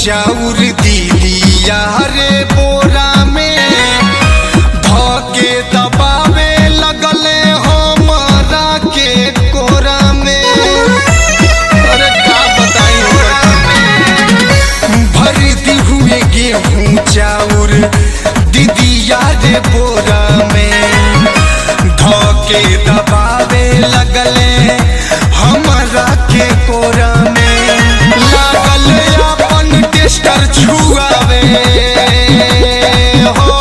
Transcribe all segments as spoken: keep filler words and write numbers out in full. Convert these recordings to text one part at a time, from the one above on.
चाउर दीदिया रे बोरा में धके दबावे लगले हमरा के कोरा में। अरे का बताई भर दी हुए गेहूं चाउर दीदिया रे बोरा में धके दबावे लगले हमरा के कोरा में। टेस्टर छुआवे हो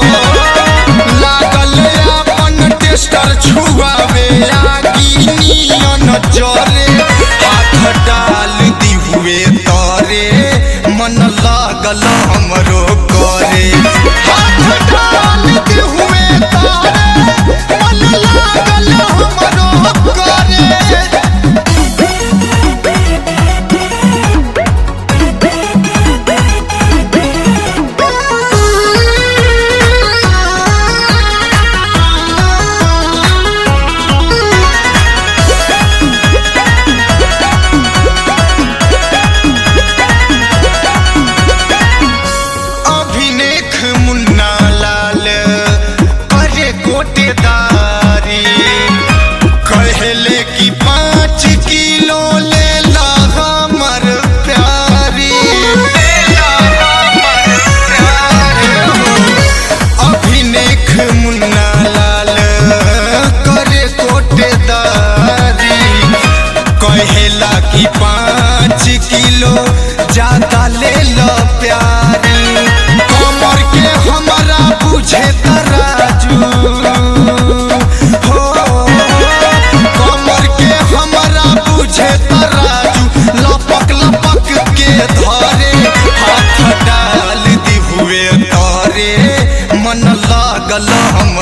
लागल अपन टेस्टर छुआवे आगी नियन जरे हाथ डाल दी हुए तरे मन लागल हमरो करे। हाथ डाल दी हुए तरे मन लागल हमरो करे। कहले कि पाँच किलो ले ला हमर प्यारी अभिनेख मुन्ना लाल करे कोटेदारी। कहला कि पाँच किलो ज्यादा ले ला प्यारी कमर के हमारा बुझे तराजू तराजू लपक लपक के धरे हाथ डाल दी हुए तारे मन लागल हम